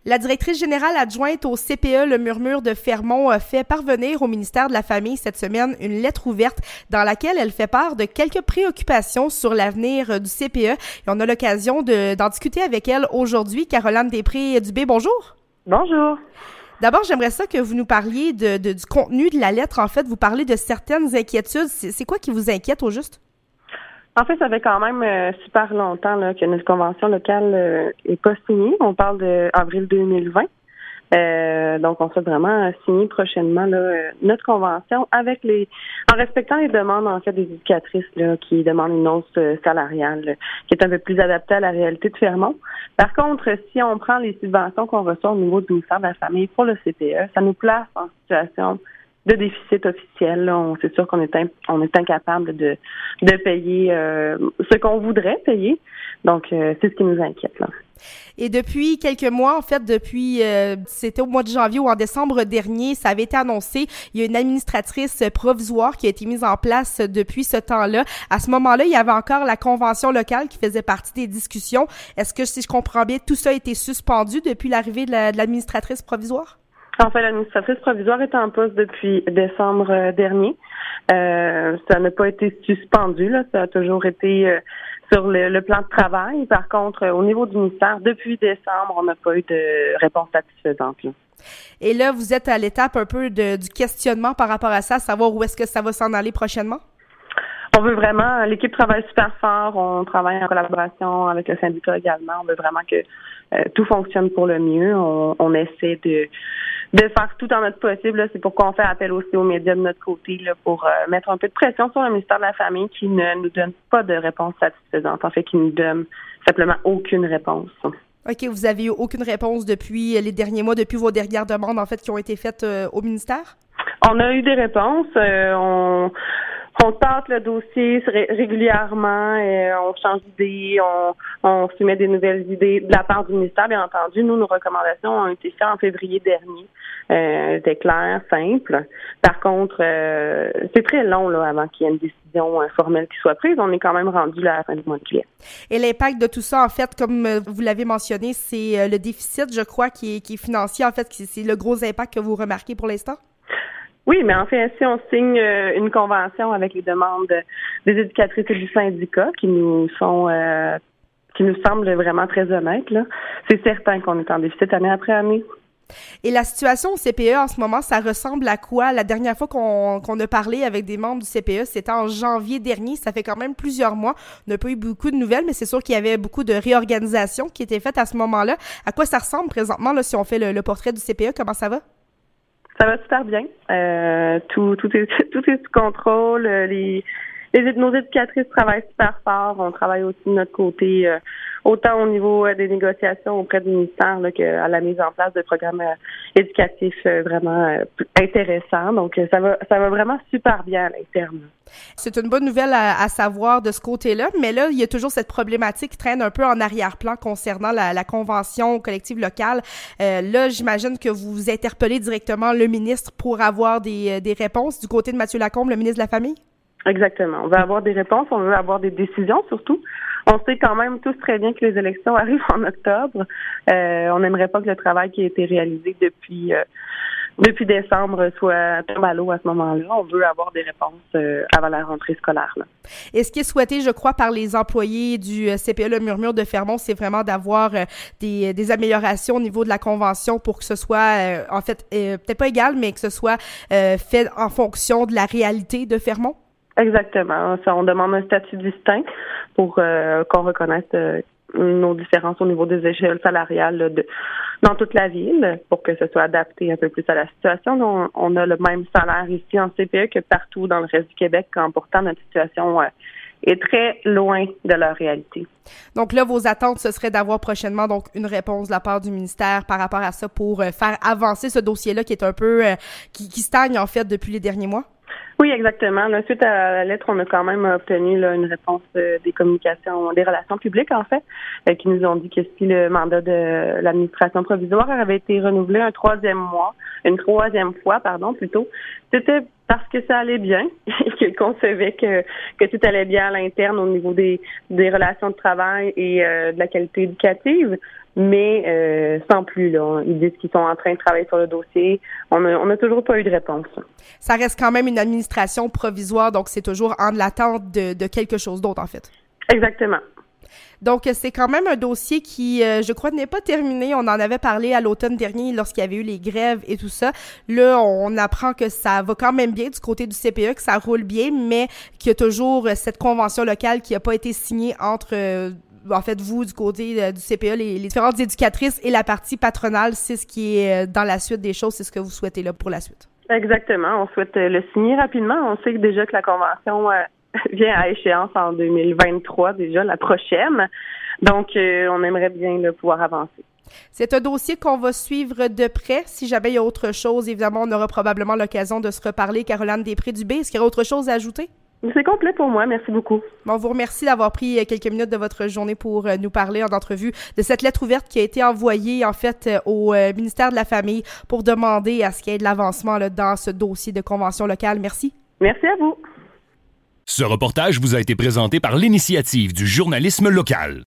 La directrice générale adjointe au CPE Le Murmure de Fermont a fait parvenir au ministère de la Famille cette semaine une lettre ouverte dans laquelle elle fait part de quelques préoccupations sur l'avenir du CPE. Et on a l'occasion d'en discuter avec elle aujourd'hui. Caroline Després-Dubé, bonjour. Bonjour. D'abord, j'aimerais ça que vous nous parliez du contenu de la lettre. En fait, vous parlez de certaines inquiétudes. C'est quoi qui vous inquiète au juste? En fait, ça fait quand même super longtemps là, que notre convention locale est pas signée. On parle d'avril 2020. Donc, on souhaite vraiment signer prochainement là, notre convention en respectant les demandes en fait des éducatrices là, qui demandent une hausse salariale qui est un peu plus adaptée à la réalité de Fermont. Par contre, si on prend les subventions qu'on reçoit au niveau du ministère de la Famille pour le CPE, ça nous place en situation de déficit officiel. Là. C'est sûr qu'on est incapable de payer ce qu'on voudrait payer. Donc, c'est ce qui nous inquiète. Là. Et depuis quelques mois, en fait, c'était au mois de janvier ou en décembre dernier, ça avait été annoncé, il y a une administratrice provisoire qui a été mise en place depuis ce temps-là. À ce moment-là, il y avait encore la convention locale qui faisait partie des discussions. Est-ce que, si je comprends bien, tout ça a été suspendu depuis l'arrivée de l'administratrice provisoire? En fait, l'administratrice provisoire est en poste depuis décembre dernier. Ça n'a pas été suspendu, là. Ça a toujours été sur le plan de travail. Par contre, au niveau du ministère, depuis décembre, on n'a pas eu de réponse satisfaisante. Là. Et là, vous êtes à l'étape un peu du questionnement par rapport à ça, savoir où est-ce que ça va s'en aller prochainement? On veut vraiment, l'équipe travaille super fort, on travaille en collaboration avec le syndicat également. On veut vraiment que tout fonctionne pour le mieux. On essaie de faire tout en notre possible. Là. C'est pourquoi on fait appel aussi aux médias de notre côté là, pour mettre un peu de pression sur le ministère de la Famille qui ne nous donne pas de réponse satisfaisante. En fait, qui nous donne simplement aucune réponse. OK, vous avez eu aucune réponse depuis les derniers mois, depuis vos dernières demandes, en fait, qui ont été faites au ministère? On a eu des réponses. On tente le dossier régulièrement, on change d'idée, on soumet des nouvelles idées de la part du ministère, bien entendu. Nous, nos recommandations ont été faites en février dernier. C'était clair, simple. Par contre, c'est très long là avant qu'il y ait une décision formelle qui soit prise. On est quand même rendu là à la fin du mois de juillet. Et l'impact de tout ça, en fait, comme vous l'avez mentionné, c'est le déficit, je crois, qui est financier. En fait, c'est le gros impact que vous remarquez pour l'instant? Oui, mais en fait, si on signe une convention avec les demandes des éducatrices et du syndicat qui nous semblent vraiment très honnêtes, là, c'est certain qu'on est en déficit année après année. Et la situation au CPE en ce moment, ça ressemble à quoi? La dernière fois qu'on a parlé avec des membres du CPE, c'était en janvier dernier. Ça fait quand même plusieurs mois. On n'a pas eu beaucoup de nouvelles, mais c'est sûr qu'il y avait beaucoup de réorganisation qui était faite à ce moment-là. À quoi ça ressemble présentement, là, si on fait le portrait du CPE? Comment ça va? Ça va super bien. Tout est sous contrôle. Nos éducatrices travaillent super fort. On travaille aussi de notre côté, autant au niveau des négociations auprès du ministère là, qu'à la mise en place de programmes éducatifs vraiment intéressants. Donc, ça va vraiment super bien à l'interne. C'est une bonne nouvelle à savoir de ce côté-là, mais là, il y a toujours cette problématique qui traîne un peu en arrière-plan concernant la convention collective locale. Là, j'imagine que vous interpellez directement le ministre pour avoir des réponses du côté de Mathieu Lacombe, le ministre de la Famille? Exactement. On veut avoir des réponses, on veut avoir des décisions surtout. On sait quand même tous très bien que les élections arrivent en octobre. On n'aimerait pas que le travail qui a été réalisé depuis décembre soit tombe à l'eau à ce moment-là. On veut avoir des réponses avant la rentrée scolaire. Là. Et ce qui est souhaité, je crois, par les employés du CPE Le Murmure de Fermont, c'est vraiment d'avoir des améliorations au niveau de la convention pour que ce soit, en fait, peut-être pas égal, mais que ce soit fait en fonction de la réalité de Fermont. Exactement. Ça, on demande un statut distinct pour qu'on reconnaisse nos différences au niveau des échelles salariales là, dans toute la ville pour que ce soit adapté un peu plus à la situation. On a le même salaire ici en CPE que partout dans le reste du Québec, quand pourtant notre situation est très loin de leur réalité. Donc là, vos attentes, ce serait d'avoir prochainement donc une réponse de la part du ministère par rapport à ça pour faire avancer ce dossier-là qui est un peu qui stagne en fait depuis les derniers mois? Oui, exactement. Là, suite à la lettre, on a quand même obtenu là, une réponse des communications, des relations publiques, en fait, qui nous ont dit que si le mandat de l'administration provisoire avait été renouvelé une troisième fois, plutôt, c'était parce que ça allait bien et qu'on savait que tout allait bien à l'interne au niveau des relations de travail et de la qualité éducative. mais sans plus. Là. Ils disent qu'ils sont en train de travailler sur le dossier. On n'a toujours pas eu de réponse. Ça reste quand même une administration provisoire, donc c'est toujours en l'attente de quelque chose d'autre, en fait. Exactement. Donc, c'est quand même un dossier qui, je crois, n'est pas terminé. On en avait parlé à l'automne dernier lorsqu'il y avait eu les grèves et tout ça. Là, on apprend que ça va quand même bien du côté du CPE, que ça roule bien, mais qu'il y a toujours cette convention locale qui n'a pas été signée entre... en fait, vous, du côté du CPE, les différentes éducatrices et la partie patronale, c'est ce qui est dans la suite des choses, c'est ce que vous souhaitez là pour la suite. Exactement. On souhaite le signer rapidement. On sait déjà que la convention vient à échéance en 2023, déjà la prochaine. Donc, on aimerait bien pouvoir avancer. C'est un dossier qu'on va suivre de près. Si jamais il y a autre chose, évidemment, on aura probablement l'occasion de se reparler. Caroline Després-Dubé, est-ce qu'il y aurait autre chose à ajouter? C'est complet pour moi. Merci beaucoup. Bon, on vous remercie d'avoir pris quelques minutes de votre journée pour nous parler en entrevue de cette lettre ouverte qui a été envoyée, en fait, au ministère de la Famille pour demander à ce qu'il y ait de l'avancement là, dans ce dossier de convention locale. Merci. Merci à vous. Ce reportage vous a été présenté par l'Initiative du journalisme local.